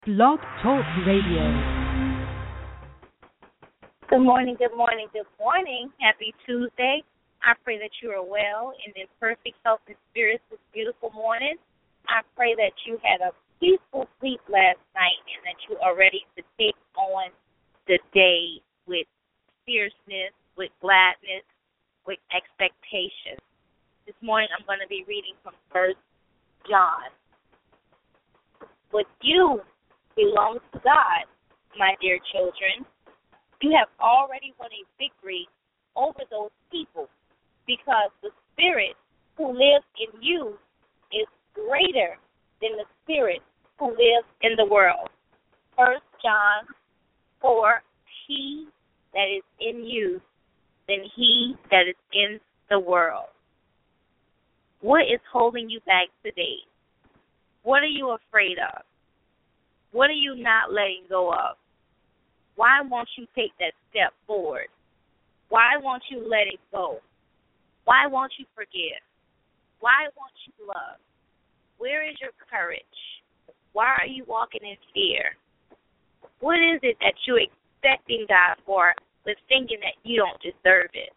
Blog Talk Radio. Good morning, good morning, good morning. Happy Tuesday. I pray that you are well and in perfect health and spirits this beautiful morning. I pray that you had a peaceful sleep last night and that you are ready to take on the day with fierceness, with gladness, with expectation. This morning I'm going to be reading from 1 John. But you belong to God, my dear children. You have already won a victory over those people because the Spirit who lives in you is greater than the spirit who lives in the world. 1 John 4, he that is in you than he that is in the world. What is holding you back today? What are you afraid of? What are you not letting go of? Why won't you take that step forward? Why won't you let it go? Why won't you forgive? Why won't you love? Where is your courage? Why are you walking in fear? What is it that you're expecting God for but thinking that you don't deserve it?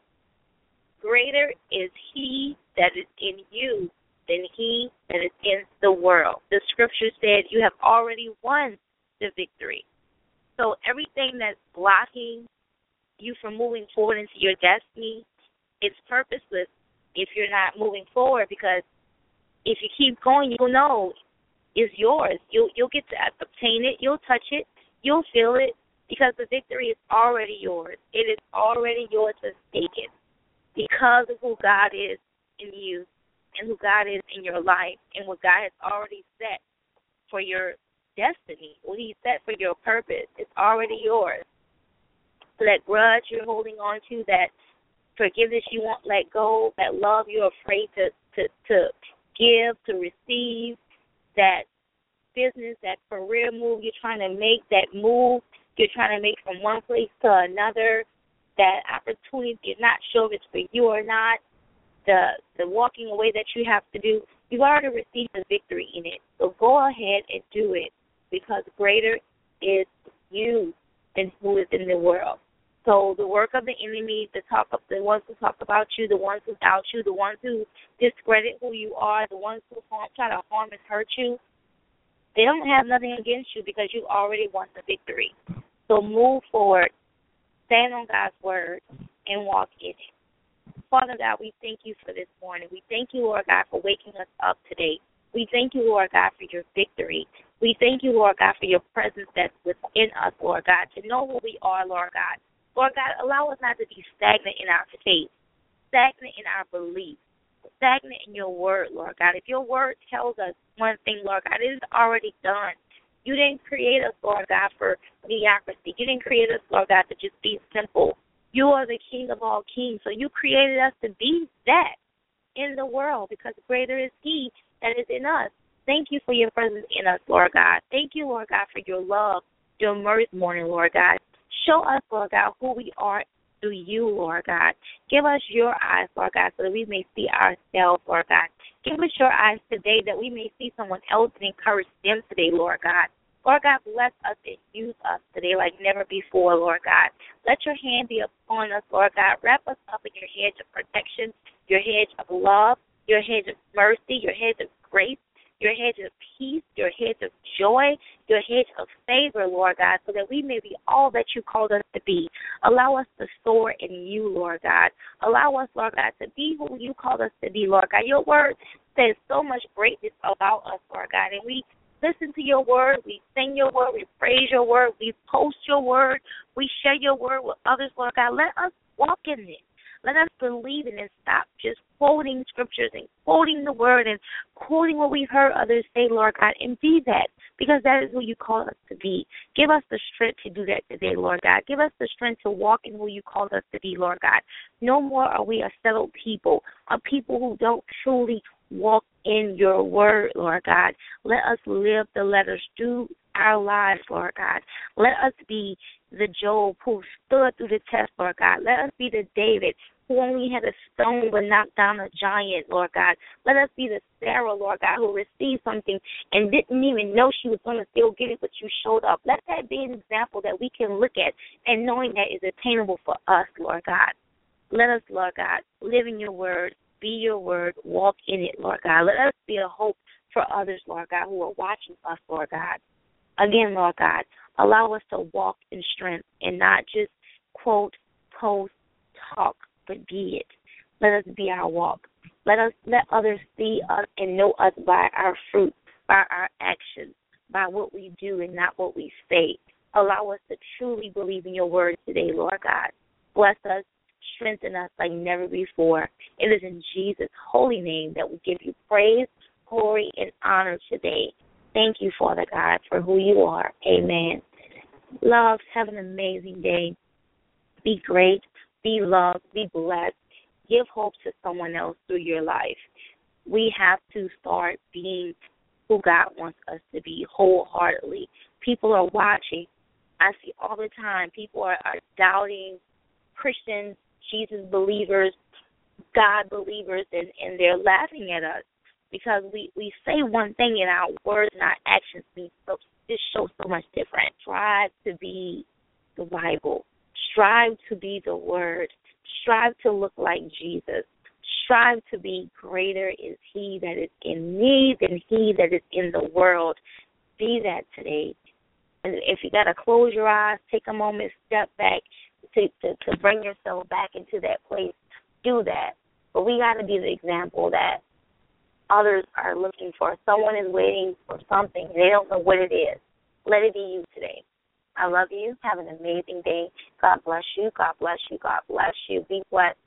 Greater is he that is in you than he that is in the world. The scripture said you have already won the victory. So everything that's blocking you from moving forward into your destiny, it's purposeless if you're not moving forward, because if you keep going, you'll know it's yours. You'll get to obtain it. You'll touch it. You'll feel it, because the victory is already yours. It is already yours to take it because of who God is in you and who God is in your life and what God has already set for your destiny, what he set for your purpose. It's already yours. So that grudge you're holding on to, that forgiveness you won't let go, that love you're afraid to give, to receive, that business, that career move you're trying to make, that move you're trying to make from one place to another, that opportunity you're not sure if it's for you or not, the walking away that you have to do, you've already received the victory in it. So go ahead and do it, because greater is you than who is in the world. So the work of the enemy, the ones who talk about you, the ones who doubt you, the ones who discredit who you are, the ones who try to harm and hurt you, they don't have nothing against you because you already won the victory. So move forward, stand on God's word, and walk in it. Father God, we thank you for this morning. We thank you, Lord God, for waking us up today. We thank you, Lord God, for your victory. We thank you, Lord God, for your presence that's within us, Lord God, to know who we are, Lord God. Lord God, allow us not to be stagnant in our faith, stagnant in our belief, stagnant in your word, Lord God. If your word tells us one thing, Lord God, it is already done. You didn't create us, Lord God, for mediocrity. You didn't create us, Lord God, to just be simple. You are the King of all kings, so you created us to be that in the world, because greater is he that is in us. Thank you for your presence in us, Lord God. Thank you, Lord God, for your love, your mercy morning, Lord God. Show us, Lord God, who we are through you, Lord God. Give us your eyes, Lord God, so that we may see ourselves, Lord God. Give us your eyes today that we may see someone else and encourage them today, Lord God. Lord God, bless us and use us today like never before, Lord God. Let your hand be upon us, Lord God. Wrap us up in your hedge of protection, your hedge of love, your hedge of mercy, your hedge of grace, your hedge of peace, your hedge of joy, your hedge of favor, Lord God, so that we may be all that you called us to be. Allow us to soar in you, Lord God. Allow us, Lord God, to be who you called us to be, Lord God. Your word says so much greatness about us, Lord God, and we listen to your word, we sing your word, we praise your word, we post your word, we share your word with others, Lord God. Let us walk in it. Let us believe in it and stop just quoting scriptures and quoting the word and quoting what we've heard others say, Lord God, and be that, because that is who you call us to be. Give us the strength to do that today, Lord God. Give us the strength to walk in who you called us to be, Lord God. No more are we a settled people, a people who don't truly walk in your word, Lord God. Let us live the letters through our lives, Lord God. Let us be the Job who stood through the test, Lord God. Let us be the David who only had a stone but knocked down a giant, Lord God. Let us be the Sarah, Lord God, who received something and didn't even know she was going to still get it, but you showed up. Let that be an example that we can look at and knowing that is attainable for us, Lord God. Let us, Lord God, live in your word, be your word, walk in it, Lord God. Let us be a hope for others, Lord God, who are watching us, Lord God. Again, Lord God, allow us to walk in strength and not just quote, post, talk, but be it. Let us be our walk. Let others see us and know us by our fruit, by our actions, by what we do and not what we say. Allow us to truly believe in your word today, Lord God. Bless us, strengthen us like never before. It is in Jesus' holy name that we give you praise, glory, and honor today. Thank you, Father God, for who you are. Amen. Love, have an amazing day. Be great, be loved, be blessed. Give hope to someone else through your life. We have to start being who God wants us to be wholeheartedly. People are watching. I see all the time people are doubting Christians, Jesus believers, God believers, and they're laughing at us because we say one thing and our words and our actions just show so much different. Strive to be the Bible. Strive to be the Word. Strive to look like Jesus. Strive to be greater is He that is in me than he that is in the world. Be that today. And if you got to close your eyes, take a moment, step back to bring yourself back into that place, do that. But we got to be the example that others are looking for. Someone is waiting for something, and they don't know what it is. Let it be you today. I love you. Have an amazing day. God bless you. God bless you. God bless you. Be blessed.